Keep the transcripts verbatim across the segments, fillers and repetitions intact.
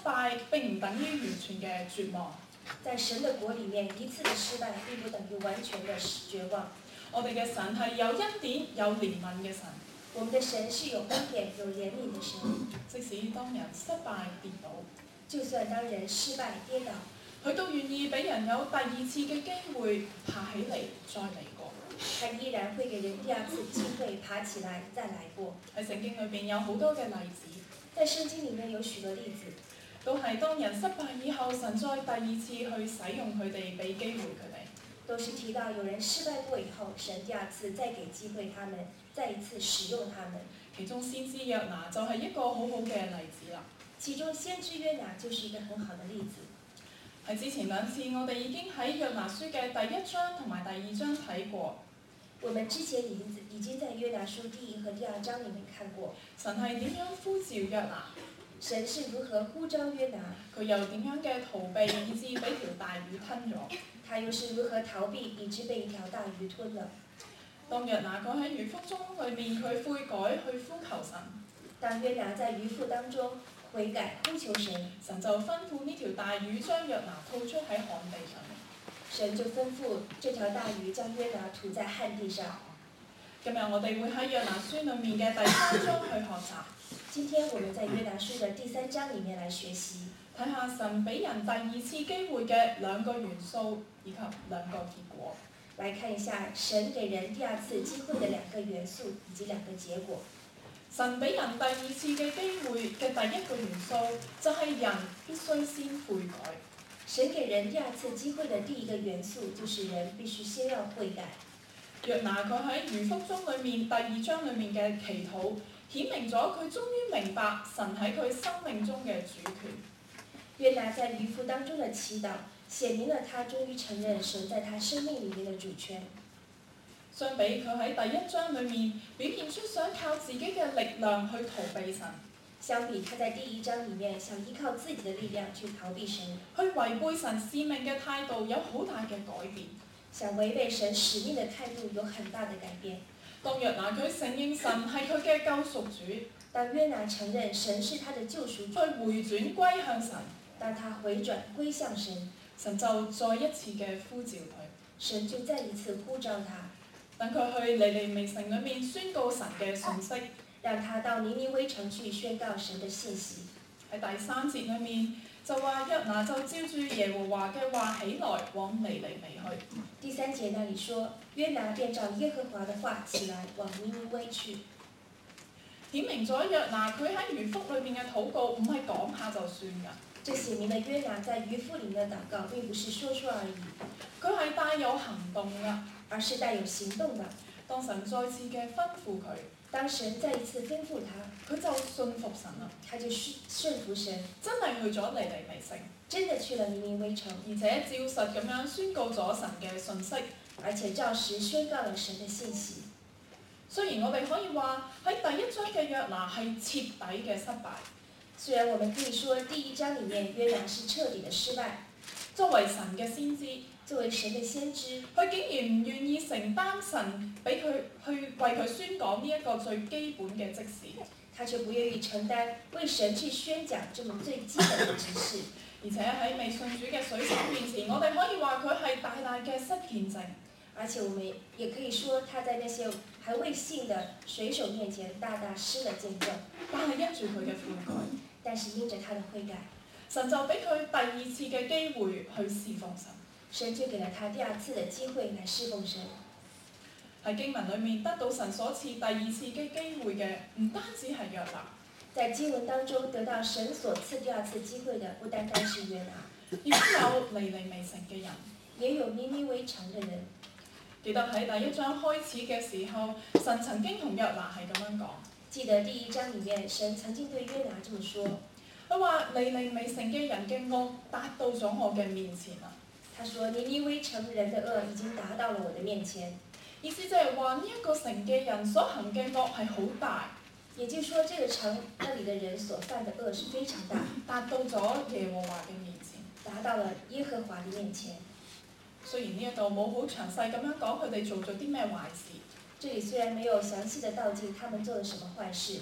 敗並唔等於完全嘅絕望。 在神的國裡面，一次的失敗並不等於完全的絕望。 我哋嘅神係有恩典、有憐憫嘅神。 我們的神是有恩典、有憐憫的神。 即使當人失敗跌倒， 就算當人失敗跌倒， 佢都願意俾人有第二次嘅機會爬起嚟再嚟過。 他依然會給人第二次機會爬起來再來過。 喺聖經裏邊有好多嘅例子， 在聖經裡面有許多例子， 都係當人失敗以後，神再第二次去使用佢哋，俾機會佢哋。 都是提到有人失敗過以後，神第二次再給機會他們，再一次使用他們。 其中先知約拿就係一個好好嘅例子啦。 其中先知約拿就是一個很好的例子。 喺之前兩次，我哋已經喺約拿書嘅第一章同埋第二章睇過。 我們之前已經已經在約拿書第一和第二章裡面看過， 神係點樣呼召約拿？ 神是如何呼召約拿？ 佢又點樣嘅逃避，以致俾條大魚吞咗？ 他又是如何逃避，以致被一條大魚吞了？ 當約拿佢喺魚腹中裏面，佢悔改去呼求神。 當約拿在魚腹當中悔改呼求神， 神就吩咐呢條大魚將約拿吐出喺旱地上面。 神就吩咐這條大魚將約拿吐在旱地上。 今日我哋會喺約拿書裡面嘅第三章去學習。 今天我們在約拿書的第三章裡面來學習， 睇下神俾人第二次機會嘅兩個元素以及兩個結果。 來看一下神給人第二次機會的兩個元素以及兩個結果。 神俾人第二次嘅機會嘅第一個元素就係人必須先悔改。 神給人第二次機會的第一個元素就是人必須先要悔改。 約拿佢喺魚腹中裡面第二章裡面嘅祈禱，顯明咗佢終於明白神喺佢生命中嘅主權。 約拿在魚腹當中的祈禱，顯明了他終於承認神在他生命裡面的主權。 相比佢喺第一章裡面表現出想靠自己嘅力量去逃避神， 相比他在第一章裡面想依靠自己的力量去逃避神， 去違背神使命嘅態度有好大嘅改變。 想違背神使命的態度有很大的改變。 當約拿佢承認神係佢嘅救贖主， 當約拿承認神是他的救贖主， 去回轉歸向神， 當他回轉歸向神， 神就再一次嘅呼召佢， 神就再一次呼召他， 等佢去尼尼微城裏面宣告神嘅訊息， 讓他到尼尼微城去宣告神的信息。 喺第三節裏面就話約拿就照住耶和華嘅話起來往尼尼微去。 第三節那裡說，約拿便照耶和華的話起來往尼尼微去。 顯明咗約拿佢喺魚腹裏面嘅禱告唔係講下就算㗎。 這寫明了約拿在魚腹裡面的禱告並不是說說而已， 佢係帶有行動㗎， 而是帶有行動的。 當神再次嘅吩咐佢， 當神再一次吩咐他， 佢就信服神啦， 他就順順服神， 真係去咗尼尼微城， 真的去了尼尼微城， 而且照實咁樣宣告咗神嘅訊息， 而且照實宣告了神的信息。 雖然我哋可以話喺第一章嘅約拿係徹底嘅失敗， 雖然我們可以說第一章裡面約拿是徹底的失敗， 作為神嘅先知， 作為神的先知， 佢竟然唔願意承擔神俾佢去為佢宣講呢一個最基本嘅職事， 他卻不願意承擔為神去宣講這麼最基本的職事， 而且喺未信主嘅水手面前，我哋可以話佢係大大嘅失見證。 而且我們也可以說他在那些還未信的水手面前大大失了見證， 但係因住佢嘅悔改， 但是因着他的悔改， 神就俾佢第二次嘅機會去侍奉神。 神就給了他第二次的機會來侍奉神。 喺經文裡面得到神所賜第二次嘅機會嘅，唔單止係約拿， 在經文當中得到神所賜第二次機會的，不單單是約拿， 亦都有尼尼微城嘅人， 也有尼尼微城嘅人。 記得喺第一章開始嘅時候，神曾經同約拿係咁樣講。 記得第一章裡面，神曾經對約拿這麼說： 佢話尼尼微城嘅人嘅惡達到咗我嘅面前啦。 他說尼尼微城人的惡已經達到了我的面前。 意思就係話呢一個城嘅人所行嘅惡係好大， 也就是說，這個城那裡的人所犯的惡是非常大， 達到咗耶和華嘅面前， 達到了耶和華的面前。 雖然呢一度冇好詳細咁樣講佢哋做咗啲咩壞事， 這裡雖然沒有詳細的道盡他們做了什麼壞事，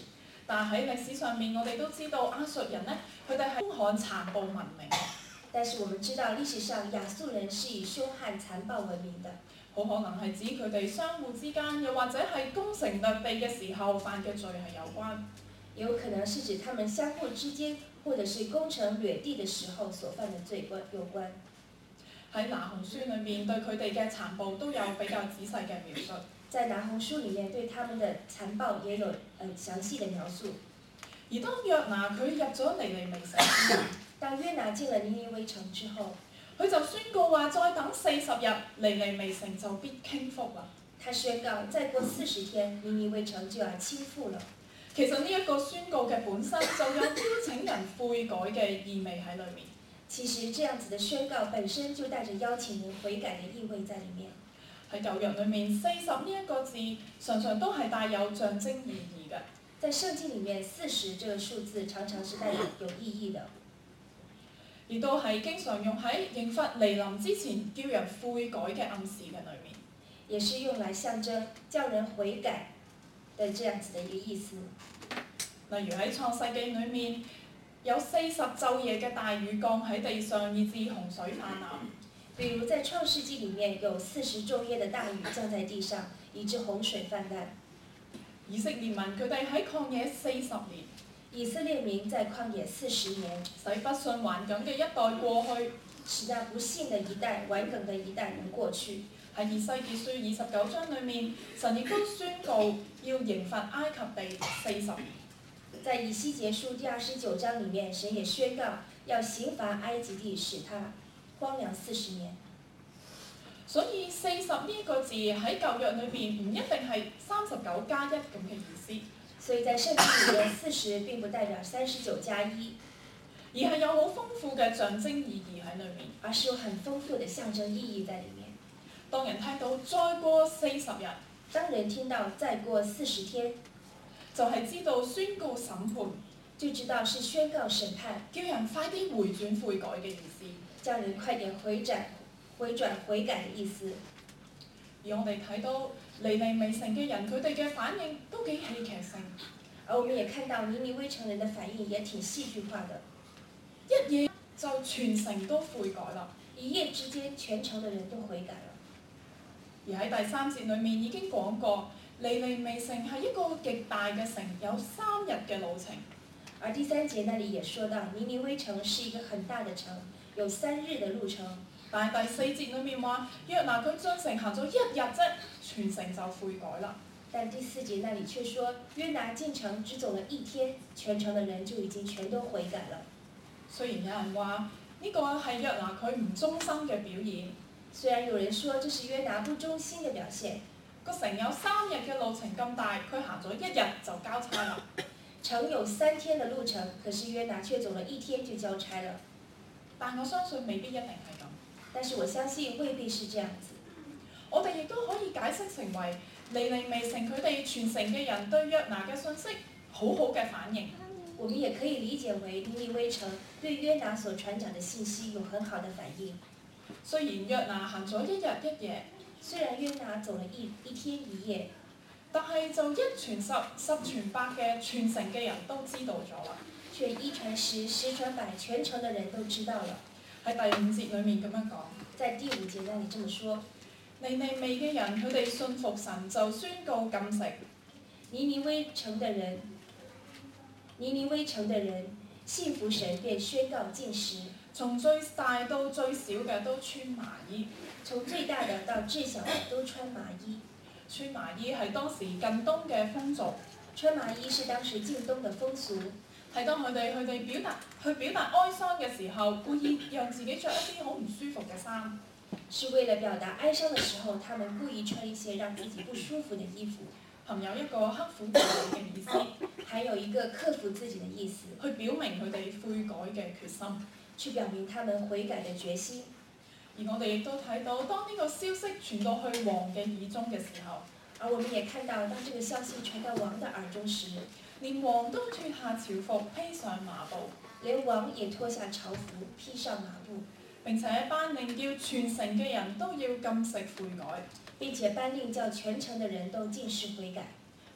但喺歷史上面，我哋都知道亞述人呢，佢哋係兇悍殘暴聞名。 但是我們知道歷史上亞述人是以兇悍殘暴聞名的， 好可能係指佢哋相互之間，又或者係攻城略地嘅時候犯嘅罪係有關。 有可能是指他們相互之間，或者是攻城掠地的時候所犯的罪關有關。 喺拿鴻書裏面對佢哋嘅殘暴都有比較仔細嘅描述。 在拿鴻書裡面對他們的殘暴也有呃詳細的描述。 而當約拿佢入咗尼尼微城之後， 當約拿進了尼尼微城之後， 佢就宣告話：再等四十日，尼尼微城就必傾覆啦。 他宣告，再過四十天，尼尼微城就要傾覆了。 其實呢一個宣告嘅本身就有邀請人悔改嘅意味喺裏面。 其實這樣子的宣告本身就帶着邀請人悔改的意味在裡面。 喺舊約裏面，四十呢一個字常常都係帶有象徵意義嘅。 在聖經裡面，四十這個數字常常是帶有有意義的， 亦都係經常用喺刑罰嚟臨之前叫人悔改嘅暗示嘅裏面。 也是用來象徵叫人悔改的這樣子的一個意思。 例如喺創世記裏面，有四十晝夜嘅大雨降喺地上，以致洪水泛濫。 比如在創世記裡面有四十晝夜的大雨降在地上，以致洪水泛濫。 以色列民佢哋喺曠野四十年， 以色列民在曠野四十年， 使不信頑梗嘅一代過去， 使那不信的一代、頑梗的一代能過去。 喺以西結書二十九章裏面，神亦都宣告要刑罰埃及地四十年。 在以西結書第二十九章裡面，神也宣告要刑罰埃及地，使它荒涼四十年。 所以四十呢一個字喺舊約裏邊唔一定係三十九加一咁嘅意思。 所以在聖經裡面，四十並不代表三十九加一， 而係有好豐富嘅象徵意義喺裏面。 而是有很豐富的象徵意義在裡面。 當人聽到再過四十日， 當人聽到再過四十天， 就係知道宣告審判， 就知道是宣告審判， 叫人快啲回轉悔改嘅意思。 叫人快點回轉、回轉悔改嘅意思。 而我哋睇到尼尼微城嘅人，佢哋嘅反應都幾戲劇性。 而我們也看到尼尼微城人的反應也挺戲劇化的， 一夜就全城都悔改啦。 一夜之間全城的人都悔改了。 而喺第三節裏面已經講過，尼尼微城係一個極大嘅城，有三日嘅路程。 而第三節那裡也說到，尼尼微城是一個很大的城，有三日的路程。 但係第四節裏面話，約拿佢進城行咗一日啫，全城就悔改啦。 但第四節那裡卻說，約拿進城只走了一天，全城的人就已經全都悔改了。 雖然有人話呢個係約拿佢唔忠心嘅表現， 雖然有人說這是約拿不忠心的表現， 個城有三日嘅路程咁大，佢行咗一日就交差啦。 城有三天的路程，可是約拿卻走了一天就交差了。 但我相信未必一定係咁。 但是我相信未必是這樣子。 我哋亦都可以解釋成為尼尼微城佢哋全城嘅人對約拿嘅信息好好嘅反應。 我們也可以理解為尼尼微城對約拿所傳講的信息有很好的反應。 雖然約拿行咗一日一夜， 雖然約拿走了一一天一夜， 但係就一傳十，十傳百嘅全城嘅人都知道咗啦。 卻一傳十，十傳百，全城的人都知道了。 喺第五節裡面咁樣講， 在第五節那裡這麼說， 尼尼微嘅人佢哋信服神就宣告禁食。 尼尼微城的人，尼尼微城的人信服神便宣告禁食， 從最大到最小嘅都穿麻衣。 從最大的到最小的都穿麻衣。 穿麻衣係當時近東嘅風俗。 穿麻衣是當時近東的風俗。 係當佢哋佢哋表達去表達哀傷嘅時候，故意讓自己着一啲好唔舒服嘅衫。 是為了表達哀傷的時候，他們故意穿一些讓自己不舒服的衣服， 含有一個刻苦自己嘅意思， 還有一個克服自己的意思， 去表明佢哋悔改嘅決心， 去表明他們悔改的決心。 而我哋亦都睇到，當呢個消息傳到去王嘅耳中嘅時候， 而我們也看到，當這個消息傳到王的耳中時， 連王都脱下朝服，披上麻布， 連王也脱下朝服，披上麻布， 並且頒令叫全城嘅人都要禁食悔改。 並且頒令叫全城的人都禁食悔改。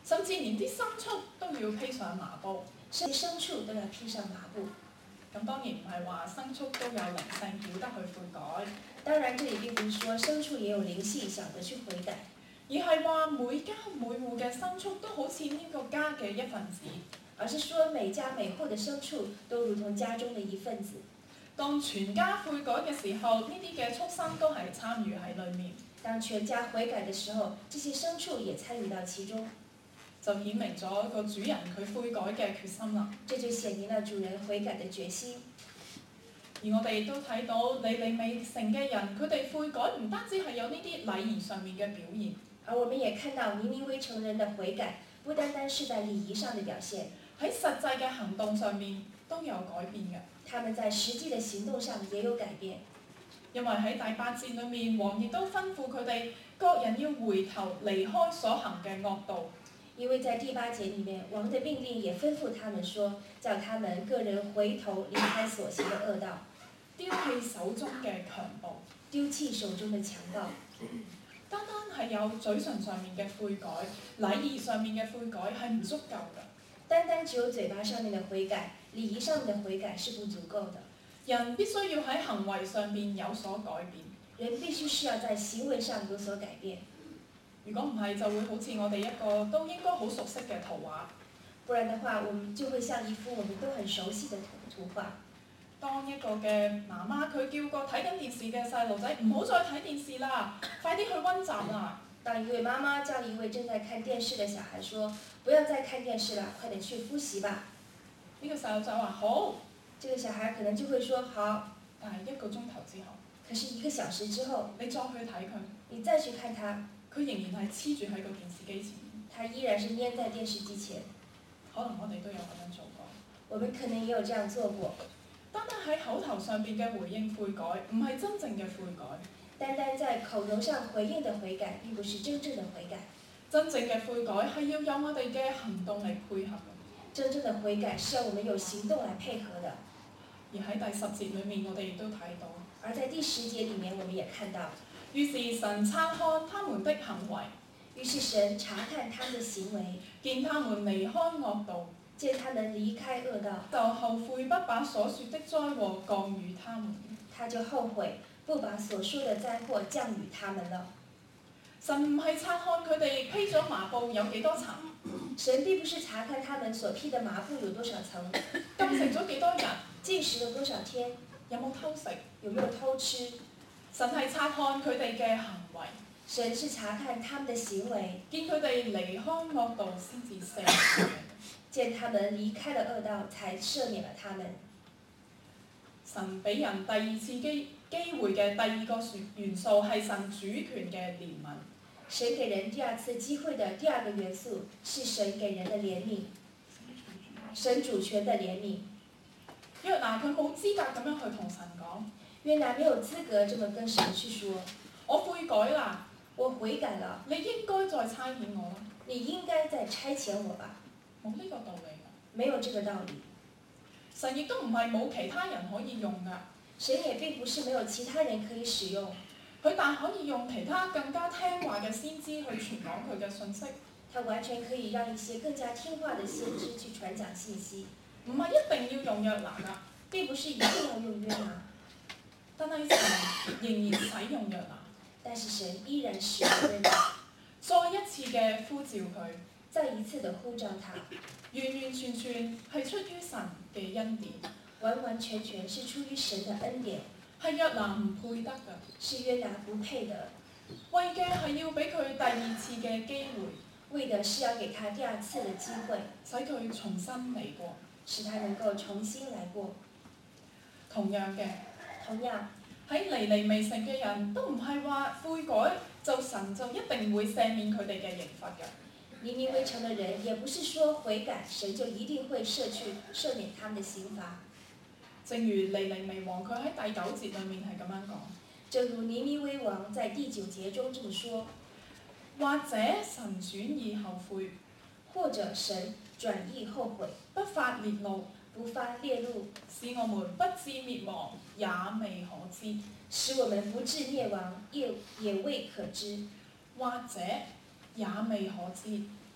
甚至連啲牲畜都要披上麻布。 甚至牲畜都要披上麻布。 咁當然唔係話牲畜都有靈性，曉得去悔改。 當然，這裡並不是說牲畜也有靈性，曉得去悔改， 而係話每家每戶嘅牲畜都好似呢個家嘅一份子。 而是說每家每戶的牲畜都如同家中的一份子。 當全家悔改嘅時候，呢啲嘅畜生都係參與喺裡面。 當全家悔改的時候，這些牲畜也參與到其中， 就顯明咗個主人佢悔改嘅決心啦。 這就顯明了主人悔改的決心。 而我哋都睇到尼尼微城嘅人，佢哋悔改唔單止係有呢啲禮儀上面嘅表現， 而我們也看到尼尼微城人的悔改，不單單是在禮儀上的表現， 喺實際嘅行動上面都有改變嘅。 他們在實際的行動上也有改變。 因為喺第八節裏面，王亦都吩咐佢哋各人要回頭離開所行嘅惡道。 因為在第八節裡面，王的命令也吩咐他們說，叫他們個人回頭離開所行的惡道， 丟棄手中嘅強暴， 丟棄手中的強暴。 單單係有嘴唇上面嘅悔改，禮儀上面嘅悔改係唔足夠嘅。 單單只有嘴巴上面的悔改，禮儀上面的悔改是不足夠的。 人必須要喺行為上面有所改變。 人必須是要在行為上有所改變。 如果唔係，就會好似我哋一個都應該好熟悉嘅圖畫。 不然的話，我們就會像一幅我們都很熟悉的圖圖畫。 當一個嘅媽媽佢叫個睇緊電視嘅細路仔唔好再睇電視啦，快啲去温習啦。 當一位媽媽叫一位正在看電視的小孩說：不要再看電視了，快點去複習吧。 呢個細路仔話好， 這個小孩可能就會說好。 但係一個鐘頭之後， 可是一個小時之後， 你再去睇佢， 你再去看他， 佢仍然係黐住喺個電視機前面。 他依然是黏在電視機前。 可能我哋都有咁樣做過。 我們可能也有這樣做過。 單單喺口頭上邊嘅回應悔改，唔係真正嘅悔改。 單單在口頭上回應的悔改，並不是真正的悔改。 真正嘅悔改係要有我哋嘅行動嚟配合。 真正的悔改是要我們有行動來配合的。 而喺第十節裏面，我哋亦都睇到。 而在第十節裡面，我們也看到。 於是神察看他們的行為。 於是神查看他們的行為， 見他們離開惡道， 見他們離開惡道， 就後悔不把所說的災禍降與他們。 他就後悔不把所說的災禍降與他們了。 神唔係察看佢哋披咗麻布有幾多層， 神並不是查看他們所披的麻布有多少層， 禁食咗幾多日， 禁食了多少天， 有冇偷食， 有沒有偷吃。 神係察看佢哋嘅行為。 神是查看他們的行為， 見佢哋離開惡道先至赦免。 見他們離開了惡道，才赦免了他們。 神俾人第二次機機會嘅第二個元素係神主權嘅憐憫。 神給人第二次機會的第二個元素是神給人的憐憫，神主權的憐憫。 約拿佢冇資格咁樣去同神講。 約拿沒有資格這麼跟神去說。 我悔改啦。 我悔改了， 你應該再差遣我。 你應該再差遣我吧。 冇呢個道理㗎。 沒有這個道理。 神亦都唔係冇其他人可以用㗎。 神也並不是沒有其他人可以使用。 佢但可以用其他更加聽話嘅先知去傳講佢嘅信息。 他完全可以讓一些更加聽話的先知去傳講信息。 唔係一定要用約拿㗎。 並不是一定要用約拿。 但係神仍然使用約拿。 但是神依然使用約拿， 再一次嘅呼召佢， 再一次的呼召他， 完完全全係出於神嘅恩典， 完完全全是出於神的恩典， 係約拿唔配得㗎， 是約拿不配的， 為嘅係要俾佢第二次嘅機會， 為的是要給他第二次的機會， 使佢重新嚟過， 使他能夠重新來過。 同樣嘅， 同樣。 喺尼尼微城嘅人都唔係話悔改就神就一定會赦免佢哋嘅刑罰㗎。 尼尼微城嘅人也不是說悔改，神就一定會赦去赦免他們的刑罰。 正如尼尼微王佢喺第九節裏面係咁樣講。 正如尼尼微王在第九節中這麼說。 或者神轉意後悔， 或者神轉意後悔， 不發烈怒。 不發烈怒， 使我們不至滅亡，也未可知； 使我們不至滅亡，也也未可知。 或者也未可知，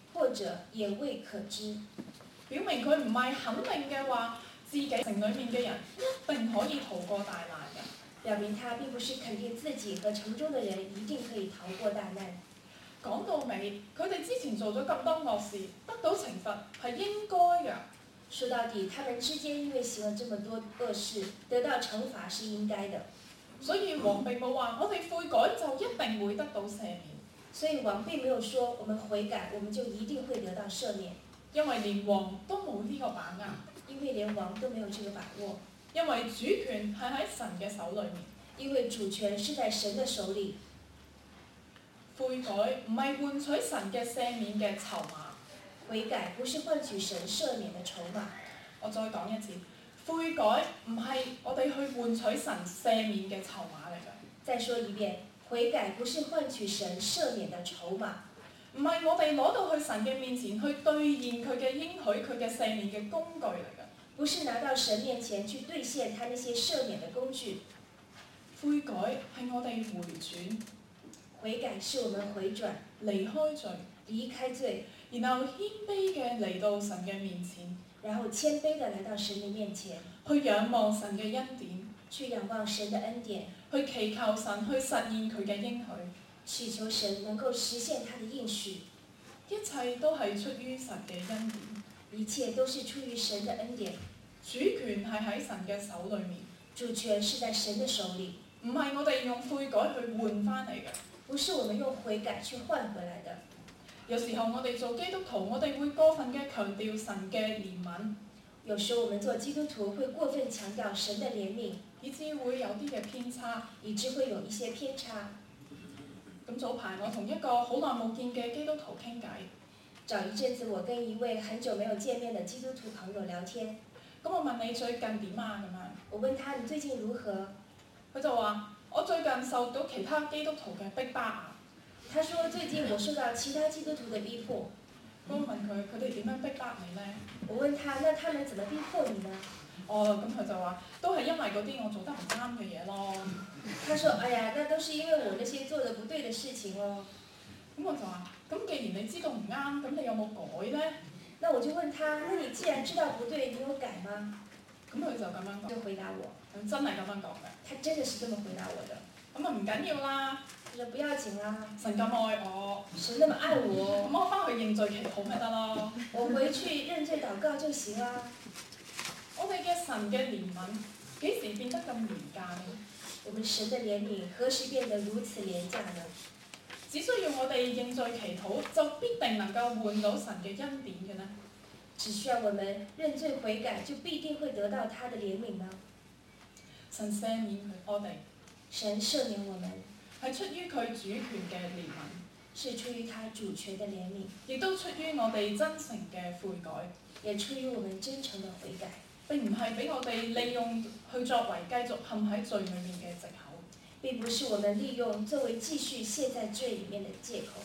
或者也未可知。 表明佢唔係肯定嘅話，自己城裏面嘅人一定可以逃過大難嘅。 表明他並不是肯定自己和城中的人一定可以逃過大難。 講到尾，佢哋之前做咗咁多惡事，得到懲罰係應該嘅。 說到底，他們之間因為行了這麼多惡事，得到懲罰是應該的。 所以王並冇話我哋悔改就一定會得到赦免。 所以王並沒有說我們悔改，我們就一定會得到赦免。 因為連王都冇呢個把握。 因為連王都沒有這個把握。 因為主權係喺神嘅手裏面。 因為主權是在神的手裏。 悔改唔係換取神嘅赦免嘅籌碼。 悔改不是換取神赦免的籌碼。 我再講一次，悔改唔係我哋去換取神赦免嘅籌碼嚟㗎。 再說一遍，悔改不是換取神赦免的籌碼。 唔係我哋攞到去神嘅面前去兌現佢嘅應許、佢嘅赦免嘅工具嚟㗎。 不是拿到神面前去兌現他那些赦免的工具。 悔改係我哋回轉。 悔改是我們回轉， 離開罪， 離開罪， 然後謙卑嘅嚟到神嘅面前， 然後謙卑的來到神的面前， 去仰望神嘅恩典， 去仰望神的恩典， 去祈求神去實現佢嘅應許， 祈求神能夠實現他的應許。 一切都係出於神嘅恩典， 一切都是出於神的恩典。 主權係喺神嘅手裏面， 主權是在神的手裏， 唔係我哋用悔改去換翻嚟嘅。 不是我們用悔改去換回來的。 有時候我哋做基督徒，我哋會過分嘅強調神嘅憐憫。 有時候我們做基督徒會過分強調神的憐憫， 以致會有啲嘅偏差， 以致會有一些偏差。 咁早排我同一個好耐冇見嘅基督徒傾偈。 早一陣子我跟一位很久沒有見面的基督徒朋友聊天。 咁我問你最近點啊？咁樣。 我問他你最近如何？ 佢就話：我最近受到其他基督徒嘅逼迫啊！ 他說最近我受到其他基督徒嘅逼迫。 我問佢：佢哋點樣逼迫你呢？ 我問他：那他們怎麼逼迫你呢？ 哦，咁佢就話：都係因為嗰啲我做得唔啱嘅嘢咯。 他說：哎呀，那都是因為我那些做得不對的事情咯。 咁我就話：咁既然你知道唔啱，咁你有冇改呢？ 那我就問他：那你既然知道不對，你有改嗎？ 咁佢就咁樣講。 就回答我。 咁真係咁樣講嘅。 他真的是這麼回答我的。 咁啊唔緊要啦。 佢話不要緊啦。 神咁愛我。 神那麼愛我。 咁我翻去認罪祈禱咪得咯。 我回去認罪禱告就行啦。 我哋嘅神嘅憐憫幾時變得咁廉價呢？ 我們神的憐憫何時變得如此廉價呢？ 只需要我哋認罪祈禱，就必定能夠換到神嘅恩典嘅呢？ 只需要我們認罪悔改，就必定會得到他的憐憫呢？ 神赦免佢我哋， 神赦免我們， 係出於佢主權嘅憐憫， 是出於他主權的憐憫， 亦都出於我哋真誠嘅悔改， 也出於我們真誠的悔改。 並唔係俾我哋利用去作為繼續陷喺罪裏面嘅藉口。 並不是我們利用作為繼續陷在罪裡面的借口。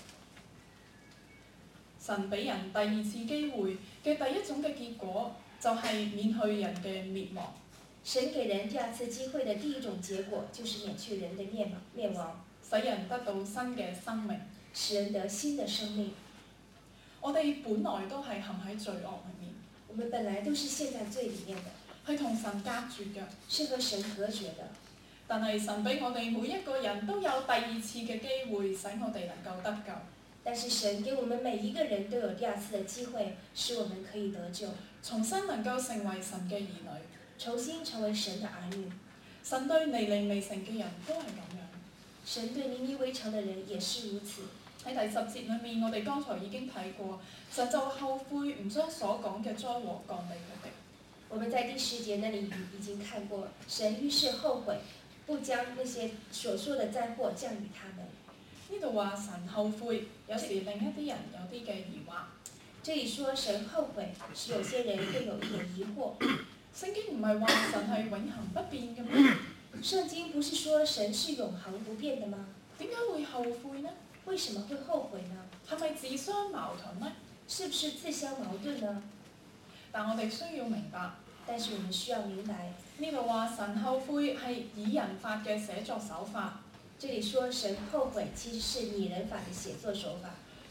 神俾人第二次機會嘅第一種嘅結果，就係免去人嘅滅亡。 神給人第二次機會的第一種結果，就是免去人的滅亡，滅亡， 使人得到新嘅生命， 使人得新的生命。 我哋本來都係陷喺罪惡裡面， 我們本來都是陷在罪裡面的， 係同神隔絕嘅， 是和神隔絕的。 但係神俾我哋每一個人都有第二次嘅機會，使我哋能夠得救。 但是神給我們每一個人都有第二次的機會，使我們可以得救， 重新能夠成為神嘅兒女， 重新成為神的兒女。 神對尼尼微城嘅人都係咁樣， 神對尼尼微城的人也是如此。 喺第十節裏面，我哋剛才已經睇過，神就後悔唔將所講嘅災禍降俾佢哋。 我們在第十節那裡已經看過，神於是後悔，不將那些所說的災禍降與他們。 呢度話神後悔，有時令一啲人有啲嘅疑惑。 這裡說神後悔，使有些人會有一點疑惑。 聖經唔係話神係永恆不變嘅咩？ 聖經不是說神是永恆不變的嗎？ 點解會後悔呢？ 為什麼會後悔呢？ 係咪自相矛盾呢？ 是不是自相矛盾呢？ 但我哋需要明白， 但是我們需要明白， 呢度話神後悔係擬人法嘅寫作手法。 這裡說神後悔其實是擬人法的寫作手法。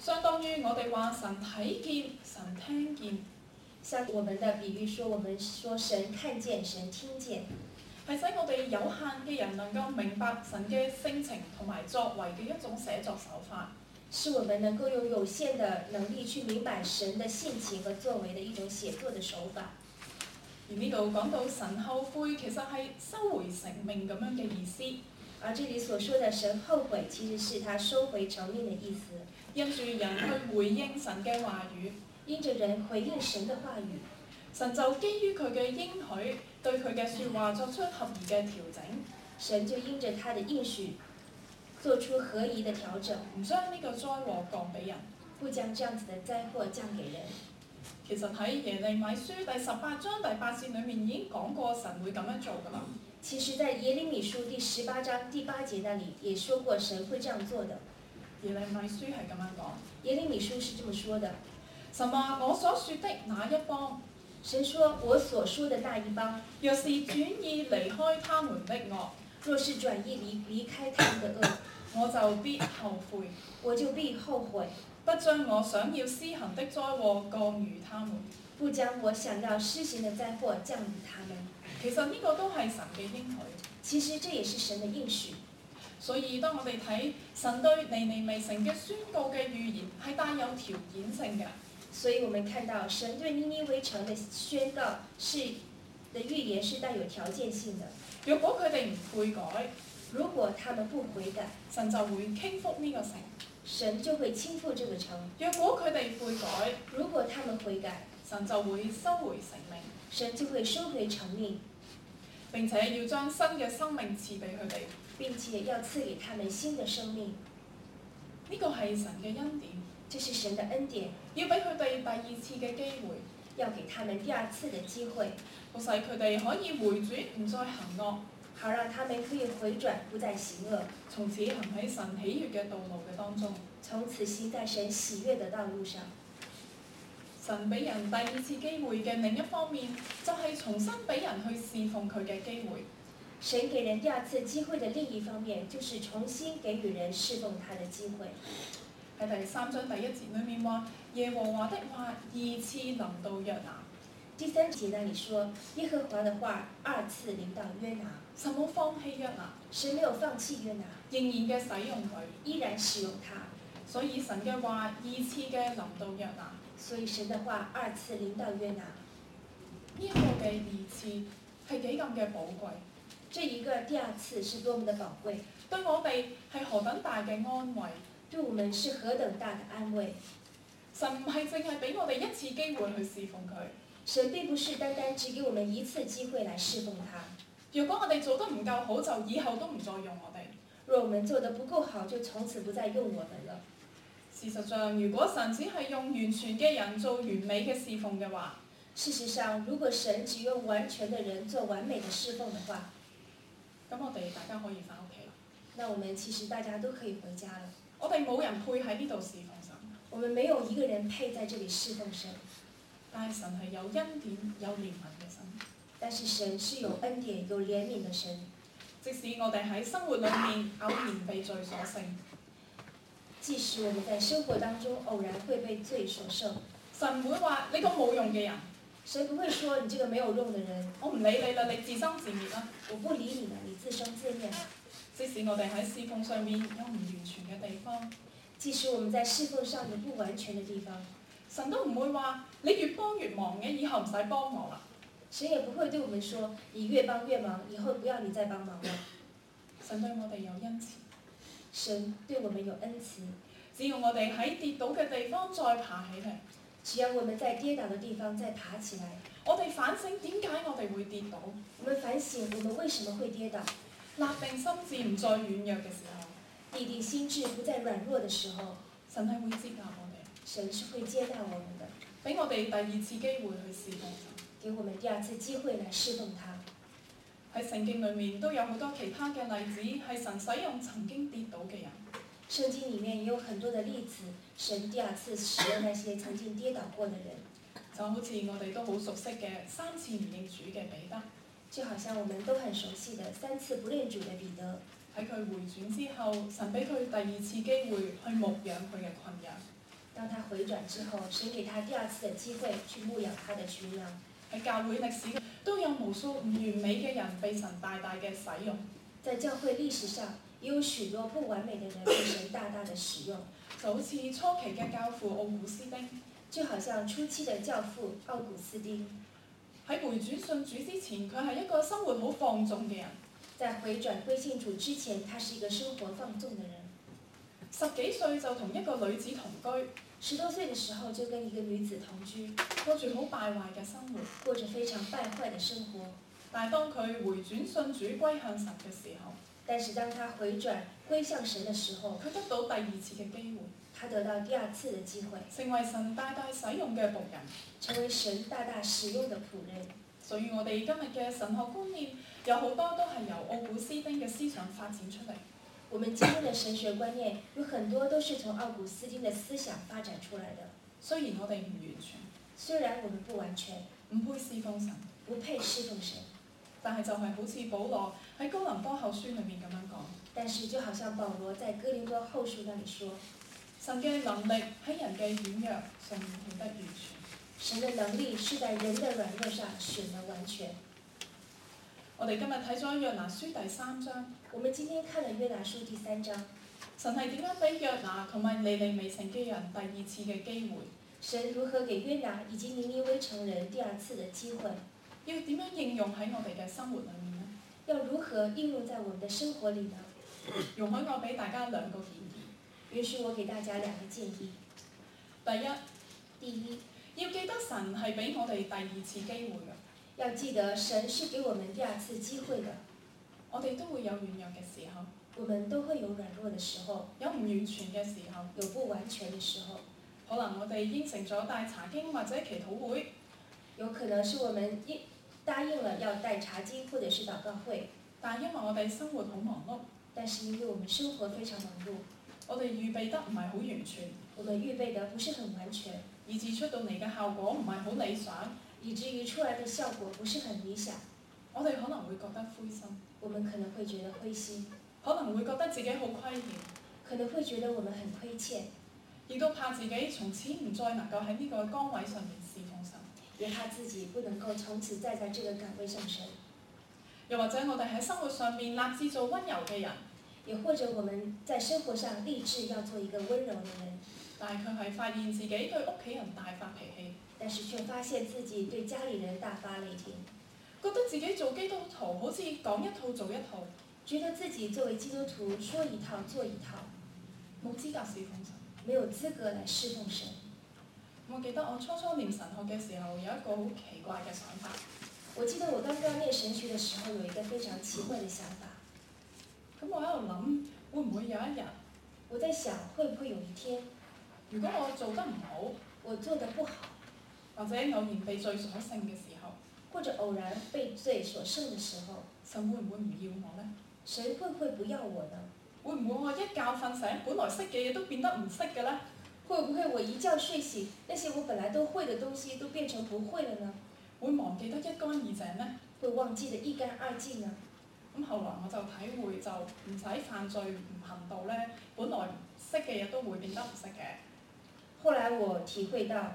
相當於我哋話神睇見、神聽見， 像我們的比喻說，我們說神看見、神聽見， 係使我哋有限嘅人能夠明白神嘅性情同埋作為嘅一種寫作手法。 是我們能夠用有限的能力去明白神的性情和作為的一種寫作的手法。 而呢度講到神後悔，其實係收回成命咁樣嘅意思。 而這裡所說的神後悔，其實是他收回成命的意思。 因住人去回應神嘅話語， 因着人回應神的話語， 神就基於佢嘅應許，對佢嘅説話作出合宜嘅調整。 神就因着他的應許，做出合宜的調整， 唔將呢個災禍降俾人， 不將這樣子的災禍降給人。 其實喺耶利米書第十八章第八節裡面已經講過神會咁樣做㗎啦。 其實，在耶利米書第十八章第八節那裡也說過神會這樣做的。 耶利米書係咁樣講。 耶利米書是這麼說的： 神話我所說的那一幫， 神說我所說的那一幫， 若是轉意離開他們的惡， 若是轉意離離開他們的惡， 我就必後悔， 我就必後悔， 不將我想要施行的災禍降於他們， 不將我想要施行的災禍降於他們。 其實呢個都係神嘅應許。 其實這也是神的應許。 所以當我哋睇神對尼尼微城嘅宣告嘅預言係帶有條件性嘅。 所以我們看到神對尼尼微城的宣告是的預言是帶有條件性的。 若果佢哋唔悔改， 如果他們不悔改， 神就會傾覆呢個城。 神就會傾覆這個城。 若果佢哋悔改， 如果他們悔改， 神就會收回成命。 神就會收回成命， 並且要將新嘅生命賜俾佢哋。 並且要賜給他們新的生命。 呢個係神嘅恩典， 這是神的恩典， 要俾佢哋第二次嘅機會， 要給他們第二次的機會， 好使佢哋可以回轉，唔再行惡， 好讓他們可以回轉，不再行惡， 從此行喺神喜悅嘅道路嘅當中。 從此行在神喜悅的道路上。 神俾人第二次機會嘅另一方面，就係重新俾人去侍奉佢嘅機會。 神給人第二次機會的另一方面，就是重新給予人侍奉他的機會。 喺第三章第一節裡面話，耶和華的話二次臨到約拿。 第三節那裡說，耶和華的話二次臨到約拿。 神冇放棄約拿， 神沒有放棄約拿， 仍然嘅使用佢， 依然使用他。 所以神嘅話二次嘅臨到約拿。 所以神的話二次臨到約拿。 呢一個嘅二次係幾咁嘅寶貴。 這一個第二次是多麼的寶貴， 對我哋係何等大嘅安慰， 對我們是何等大的安慰。 神唔係淨係俾我哋一次機會去侍奉佢。 神並不是單單只給我們一次機會來侍奉他。 如果我哋做得唔夠好，就以後都唔再用我哋。 若我們做得不夠好，就從此不再用我們了。 事實上，如果神只係用完全嘅人做完美嘅侍奉嘅話， 事實上，如果神只用完全的人做完美的侍奉的話， 咁我哋大家可以返屋企啦。 那我們其實大家都可以回家了。 我哋冇人配喺呢度侍奉神。 我們沒有一個人配在這裡侍奉神。 但係神係有恩典、有憐憫嘅神。 但是神是有恩典、有憐憫的神。 即使我哋喺生活裡面偶然被罪所勝， 即使我們在生活當中偶然會被罪所勝， 神唔會話你個冇用嘅人。 神不會說你這個沒有用的人， 我唔理你啦，你自生自滅啦。 我不理你了，你自生自滅。 即使我哋喺侍奉上面有唔完全嘅地方， 即使我們在侍奉上有不完全的地方， 神都唔會話你越幫越忙嘅，以後唔使幫我啦。 神也不會對我們說你越幫越忙，以後不要你再幫忙了。 神對我哋有恩慈， 神對我們有恩慈， 只要我哋喺跌倒嘅地方再爬起嚟， 只要我們在跌倒的地方再爬起來， 我哋反省點解我哋會跌倒， 我們反省我們為什麼會跌倒， 立定心志唔再軟弱嘅時候， 立定心志不再軟弱的時候， 神係會接納我哋， 神是會接納我們的， 俾我哋第二次機會去侍奉神。 給我們第二次機會來侍奉他。 喺聖經裡面都有好多其他嘅例子，係神使用曾經跌倒嘅人。 聖經裡面也有很多的例子，神第二次使用那些曾經跌倒過的人。 就好似我哋都好熟悉嘅三次唔認主嘅彼得， 就好像我們都很熟悉的三次不認主的彼得。 喺佢回轉之後，神俾佢第二次機會去牧養佢嘅群羊。 當他回轉之後，神給他第二次的機會去牧養他的群羊。 喺教會歷史都有無數唔完美嘅人被神大大嘅使用。 在教會歷史上，也有許多不完美的人被神大大的使用。 就好似初期嘅教父奧古斯丁， 就好像初期的教父奧古斯丁。 喺回轉信主之前，佢係一個生活好放縱嘅人。 在回轉歸信主之前，他是一個生活放縱的人。 十幾歲就同一個女子同居， 十多歲的時候就跟一個女子同居， 過住好敗壞嘅生活， 過着非常敗壞的生活。 但係當佢回轉信主歸向神嘅時候， 但是當他回轉歸向神的時候， 佢得到第二次嘅機會， 他得到第二次的機會， 成為神大大使用嘅僕人， 成為神大大使用的僕人。 所以我哋今日嘅神學觀念有好多都係由奧古斯丁嘅思想發展出嚟。 我們今天的神學觀念有很多都是從奧古斯丁的思想發展出來的。 雖然我哋唔完全， 雖然我們不完全， 唔配侍奉神， 不配侍奉神， 但係就係好似保羅喺哥林多後書裏面咁樣講。 但是就好像保羅在哥林多後書那裡說， 神嘅能力喺人嘅軟弱上面顯得完全。 神嘅能力是在人的軟弱上顯得完全。 我哋今日睇咗約拿書第三章。 我們今天看了約拿書第三章。 神係點樣俾約拿同埋尼尼微城嘅人第二次嘅機會？ 神如何給約拿以及尼尼微城人第二次的機會？ 要點樣應用喺我哋嘅生活裏面呢？ 要如何應用在我們的生活裡呢？ 容許我俾大家兩個建議。 允許我給大家兩個建議。 第一， 第一， 要記得神係俾我哋第二次機會嘅。 要記得神是給我們第二次機會的。 我哋都會有軟弱嘅時候， 我們都會有軟弱的時候， 有唔完全嘅時候， 有不完全的時候。 可能我哋應承咗帶查經或者祈禱會， 有可能是我們應答應了要帶查經或者是禱告會， 但因為我哋生活好忙碌， 但是因為我們生活非常忙碌， 我哋預備得唔係好完全， 我們預備得不是很完全， 以致出到嚟嘅效果唔係好理想， 以至於出來的效果不是很理想。 我哋可能會覺得灰心， 我們可能會覺得灰心， 可能會覺得自己好虧欠， 可能會覺得我們很虧欠， 亦都怕自己從此唔再能夠喺呢個崗位上面侍奉神， 也怕自己不能夠從此再在這個崗位上神。 又或者我哋喺生活上面立志做溫柔嘅人， 也或者我們在生活上立志要做一個溫柔的人， 但係佢係發現自己對屋企人大發脾氣， 但是卻發現自己對家裡人大發雷霆， 覺得自己做基督徒好似講一套做一套， 覺得自己作為基督徒說一套做一套， 冇資格侍奉神。 沒有資格來侍奉神。 我記得我初初念神學嘅時候，有一個好奇怪嘅想法。 我記得我剛剛念神學嘅時候，有一個非常奇怪嘅想法。 咁我喺度諗，會唔會有一日， 我在想，會唔會有一天， 如果我做得唔好， 我做得不好， 或者偶然被罪所勝嘅時候， 或者偶然被罪所勝嘅時候， 神會唔會唔要我呢？ 神會唔會不要我呢？ 會唔會我一覺瞓醒，本來識嘅嘢都變得唔識嘅呢？ 會唔會我一覺睡醒，那些我本來都會嘅東西都變成不會了呢？ 會忘記得一乾二淨呢？ 會忘記得一乾二淨呢？ 咁後來我就體會就唔使犯罪唔行道呢，本來識嘅嘢都會變得唔識嘅。 後來我體會到，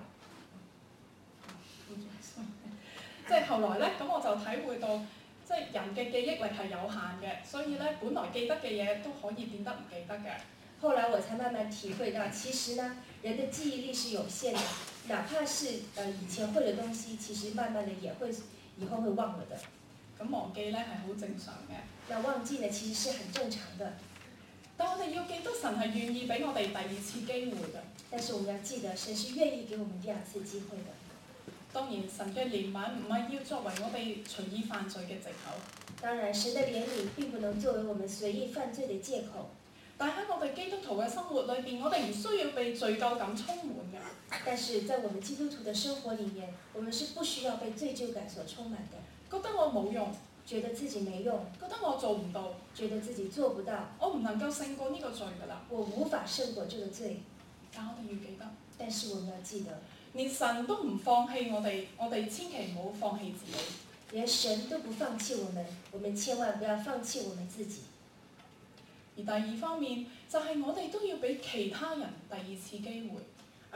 即係後來呢，咁我就體會到，即係人嘅記憶力係有限嘅，所以呢，本來記得嘅嘢都可以變得唔記得嘅。 後來我才慢慢體會到，其實呢，人的記憶力是有限的，哪怕是呃以前會的東西，其實慢慢的也會以後會忘了的。 咁忘記呢係好正常嘅。 那忘記呢其實是很正常的。 但我哋要記得神係願意俾我哋第二次機會嘅。 但是我們要記得，神是願意給我們第二次機會的。 當然，神嘅憐憫唔係要作為我哋隨意犯罪嘅藉口。 當然，神的憐憫並不能作為我們隨意犯罪的借口。 但喺我哋基督徒嘅生活裏邊，我哋唔需要被罪疚感充滿嘅。 但是在我們基督徒的生活裡面，我們是不需要被罪疚感所充滿的。 覺得我冇用， 覺得自己沒用， 覺得我做唔到， 覺得自己做不到， 我唔能夠勝過呢個罪㗎啦。 我無法勝過這個罪。 但我哋要記得， 但是我們要記得， 連神都唔放棄我哋，我哋千祈唔好放棄自己。 連神都不放棄我們，我們千萬不要放棄我們自己。 而第二方面就係、是、我哋都要俾其他人第二次機會。 而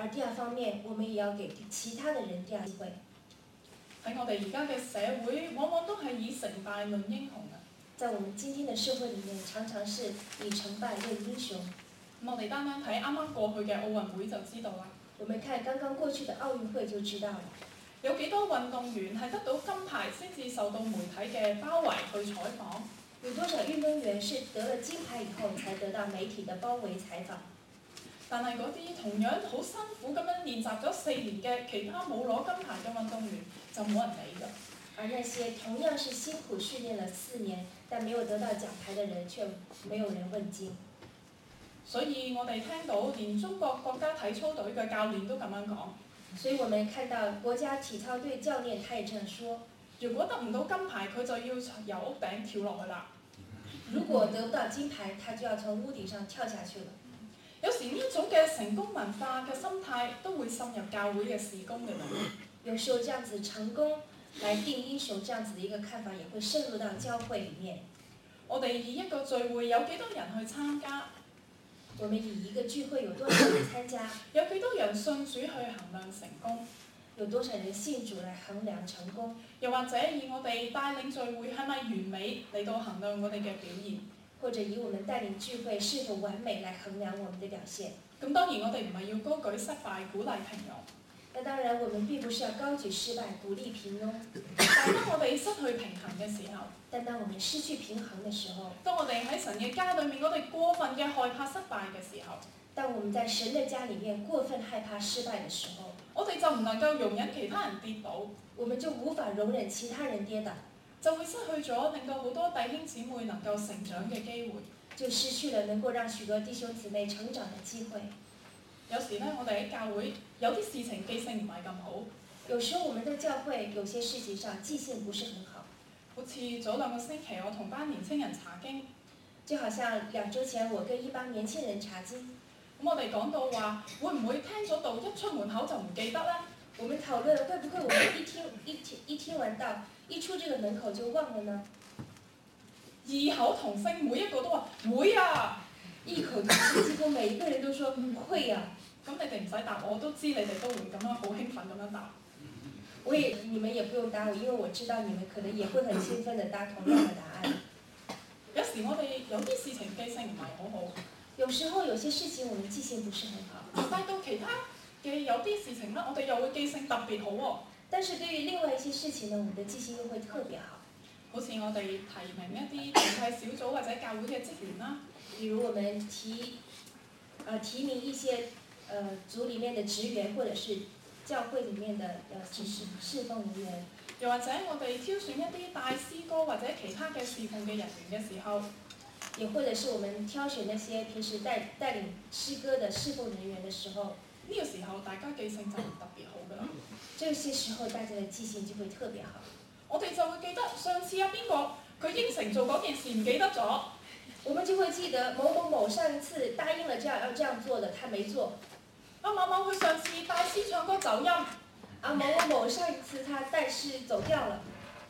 而第二方面，我們也要給其他的人第二機會。 喺我哋而家嘅社會，往往都係以成敗論英雄嘅。 在我們今天的社會裡面，常常是以成敗論英雄。 咁我哋單單睇啱啱過去嘅奧運會就知道啦。 我們看剛剛過去的奧運會就知道了， 有幾多運動員係得到金牌先至受到媒體嘅包圍去採訪？ 有多少運動員是得了金牌以後才得到媒體的包圍採訪？ 但係嗰啲同樣好辛苦咁樣練習咗四年嘅其他冇攞金牌嘅運動員就冇人理㗎。 而那些同樣是辛苦訓練了四年但沒有得到獎牌的人，卻沒有人問津。 所以我哋聽到連中國國家體操隊嘅教練都咁樣講。 所以我們看到國家體操隊教練他也這樣說： 如果得唔到金牌，佢就要由屋頂跳落去啦。 如果得不到金牌，他就要從屋頂上跳下去了。 有時呢種嘅成功文化嘅心態都會滲入教會嘅事工嘅裏面。 有時候這樣子成功來定英雄，這樣子的一個看法也會滲入到教會裡面。 我哋以一個聚會有幾多人去參加？ 我們以一個聚會有多少人參加？ 有幾多人信主去衡量成功？ 有多少人信主來衡量成功？ 又或者以我哋帶領聚會係咪完美嚟到衡量我哋嘅表現？ 或者以我們帶領聚會是否完美來衡量我們的表現？ 咁當然我哋唔係要高舉失敗、鼓勵平庸。 那當然，我們並不是要高舉失敗、鼓勵平庸。 但當我哋失去平衡嘅時候， 但當我們失去平衡的時候， 當我哋喺神嘅家裏面，我哋過分嘅害怕失敗嘅時候， 當我們在神的家裡面過分害怕失敗的時候， 我哋就唔能夠容忍其他人跌倒， 我們就無法容忍其他人跌倒， 就會失去咗令到好多弟兄姊妹能夠成長嘅機會， 就失去了能夠讓許多弟兄姊妹成長的機會。 有時呢，我哋喺教會有啲事情記性唔係咁好。 有時候我們在教會有些事情上記性不是很好。 好似早兩個星期我同班年青人查經， 就好像兩週前我跟一班年輕人查經， 咁我哋講到話，會唔會聽咗道一出門口就唔記得呢？ 我們討論會不會我們一聽一聽一聽完道，一出這個門口就忘了呢？ 異口同聲，每一個都話會啊！ 異口同聲，幾乎每一個人都說唔會啊。 咁你哋唔使答，我都知你哋都會咁樣好興奮咁樣答。 我也，你們也不用答我，因為我知道你們可能也會很興奮地答同樣的答案。 有時我哋有啲事情記性唔係好好。 有時候有些事情我們記性不是很好。 但到其他嘅有啲事情呢，我哋又會記性特別好喎。 但是對於另外一些事情呢，我們的記性又會特別好。 好似我哋提名一啲團契小組或者教會嘅職員啦。 比如我們提，呃提名一些，呃組裡面的職員，或者是教會裡面的呃侍侍奉人員。 又或者我哋挑選一啲帶詩歌或者其他嘅侍奉嘅人員嘅時候， 也或者是我們挑選那些平時帶帶領詩歌的侍奉人員的時候， 呢個時候大家記性就特別好㗎啦。 這些時候大家的記性就會特別好。 我哋就會記得上次有邊個佢應承做嗰件事唔記得咗， 我們就會記得某某某上一次答應了這樣要這樣做的，他沒做。 啊某某佢上次帶詩唱歌走音， 啊某某某上一次他帶詩走掉了，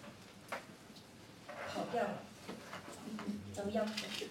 跑掉了，走音。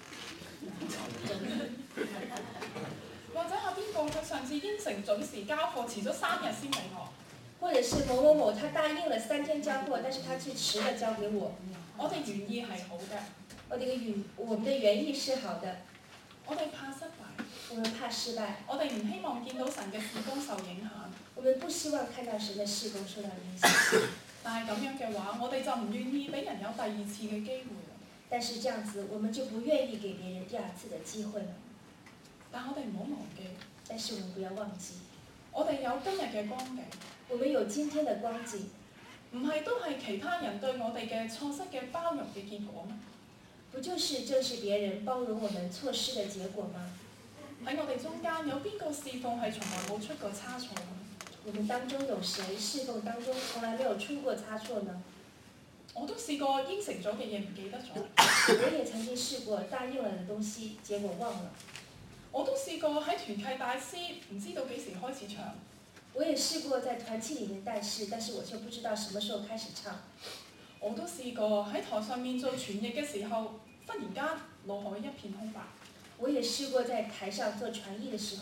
或者係邊個佢上次應承準時交貨，遲咗三日先俾我。 或者是某某某，他答應了三天交貨，但是他卻遲了交給我。 我哋原意係好嘅， 我哋嘅原我們的原意是好的， 我哋怕失敗， 我們怕失敗， 我哋唔希望見到神嘅事工受影響。 我們不希望看到神的事工受到影響。 但係咁樣嘅話，我哋就唔願意俾人有第二次嘅機會啦。 但是這樣子，我們就不願意給別人第二次的機會了。 但我哋唔好忘記， 但是我們不要忘記， 我哋有今日嘅光景。 我們有今天的光景， 唔係都係其他人對我哋嘅錯失嘅包容嘅結果咩？ 不就是正是別人包容我們錯失的結果嗎？ 喺我哋中間有邊個侍奉係從來冇出過差錯嘅？ 我們當中有誰侍奉當中從來沒有出過差錯呢？ 我都試過應承咗嘅嘢唔記得咗。 我也曾經試過答應了的東西，結果忘了。 我都試過喺團契帶詩，唔知道幾時開始唱。 我也試過在團契裡面帶詩，但是我卻不知道什麼時候開始唱。 我都試過喺台上面做傳譯嘅時候，忽然間腦海一片空白。 我也試過在台上做傳譯嘅時候，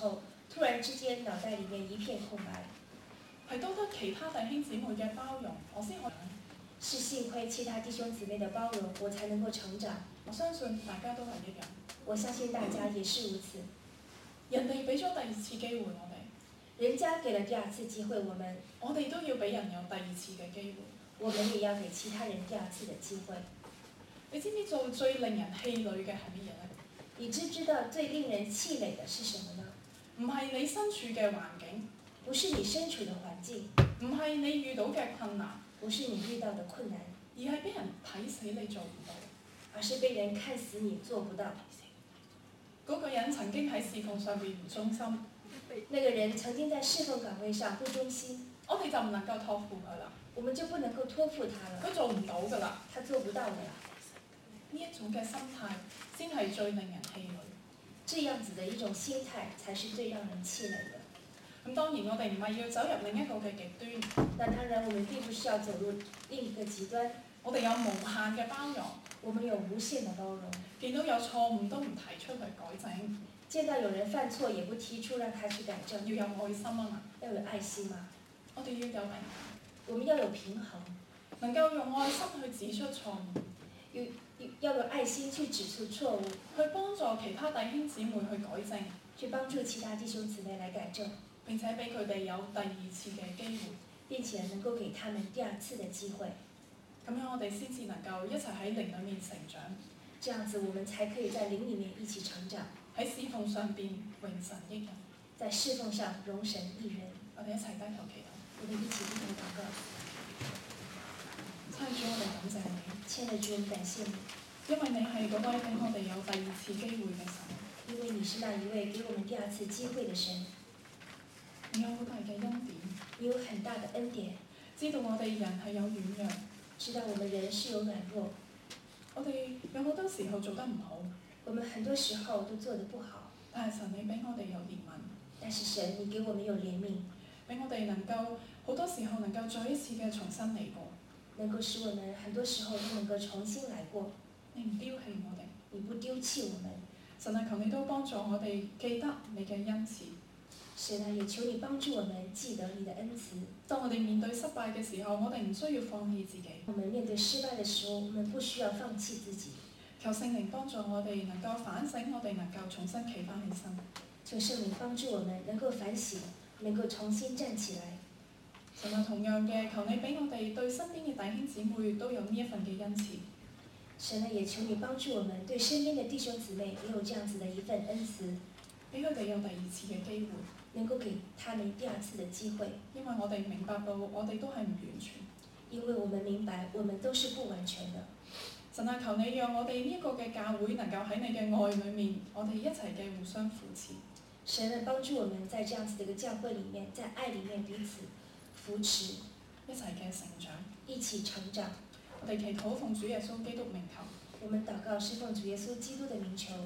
突然之間腦袋裡面一片空白， 係多得其他弟兄姊妹嘅包容，我先可。 是幸虧其他弟兄姊妹的包容，我才能夠成長。 我相信大家都係一樣。 我相信大家也是如此。 人哋俾咗第二次機會我哋， 人家給了第二次機會我們， 我哋都要俾人有第二次嘅機會。 我們也要給其他人第二次的機會。 你知唔知做最令人氣餒嘅係乜嘢呢？ 你知唔知道最令人氣餒的是什麼呢？ 唔係你身處嘅環境， 不是你身處的環境， 唔係你遇到嘅困難， 不是你遇到的困難， 而係俾人睇死你做唔到， 而是被人看死你做不到。 嗰個人曾經喺侍奉上邊唔忠心， 那個人曾經在侍奉崗位上不忠心， 我哋就唔能夠託付佢啦。 我們就不能夠託付他了。 佢做唔到㗎啦， 他做不到的啦。 呢一種嘅心態先係最令人氣餒。 這樣子的一種心態才是最讓人氣餒的。 咁當然我哋唔係要走入另一個嘅極端。 那當然，我們並不是要走入另一個極端。 我哋有無限嘅包容， 我們有無限的包容。 見到有錯誤都唔提出去改正。 見到有人犯錯，也不提出讓他去改正。 要有愛心啊嘛。 要有愛心嘛。 我哋要有平衡。 我們要有平衡。 能夠用愛心去指出錯誤。 要要用愛心去指出錯誤， 去幫助其他弟兄姊妹去改正， 去幫助其他弟兄姊妹來改正， 並且俾佢哋有第二次嘅機會， 並且能夠給他們第二次嘅機會。 咁樣我哋先至能夠一齊喺靈裡面成長。 這樣子我們才可以在靈裡面一起成長。 喺侍奉上邊榮神益人。 在侍奉上榮神益人。 我哋一齊低頭祈禱。 我哋一起低頭禱告。 親愛的主，我哋感謝你。 親愛的主，我們感謝你。 因為你係嗰位俾我哋有第二次機會嘅神。 因為你是那一位給我們第二次機會嘅神。 你有好大嘅恩典。 你有很大的恩典。 知道我哋人係有軟弱。 知道我們人是有軟弱。 我哋有好多時候做得唔好。 我們很多時候都做得不好。 但係神你俾我哋有憐憫。 但是神你給我們有憐憫。 俾我哋能夠好多時候能夠再一次嘅重新嚟過。 能夠使我們很多時候都能夠重新來過。 你唔丟棄我哋， 你不丟棄我們。 神啊，求你都幫助我哋記得你嘅恩慈。 神啊，也求你幫助我們記得你的恩慈。 當我哋面對失敗嘅時候，我哋唔需要放棄自己。 我們面對失敗嘅時候，我們不需要放棄自己。 求聖靈幫助我哋能夠反省，我哋能夠重新企翻起身。 求聖靈幫助我們能夠反省，能夠重新站起來。 神啊，同樣嘅，求你俾我哋對身邊嘅弟兄姊妹都有呢一份嘅恩慈。 神啊，也求你幫助我們對身邊嘅弟兄姊妹也有這樣子的一份恩慈， 俾佢哋有第二次嘅機會， 能夠給他們第二次的機會。 因為我哋明白到我哋都係唔完全。 因為我們明白，我們都是不完全的。 神啊，求你讓我哋呢一個嘅教會能夠喺你嘅愛裡面，我哋一齊嘅互相扶持。 神啊，幫助我們在這樣子的一個教會裡面，在愛裡面彼此扶持， 一齊嘅成長， 一起成長。 我哋祈禱奉主耶穌基督名求。 我們禱告是奉主耶穌基督的名求。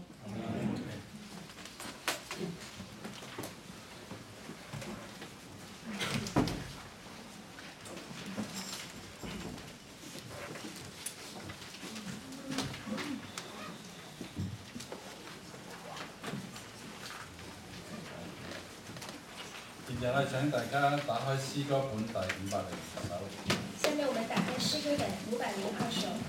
現在咧，請大家打開詩歌本第五百零二首。 下面我們打開詩歌本五百零二首。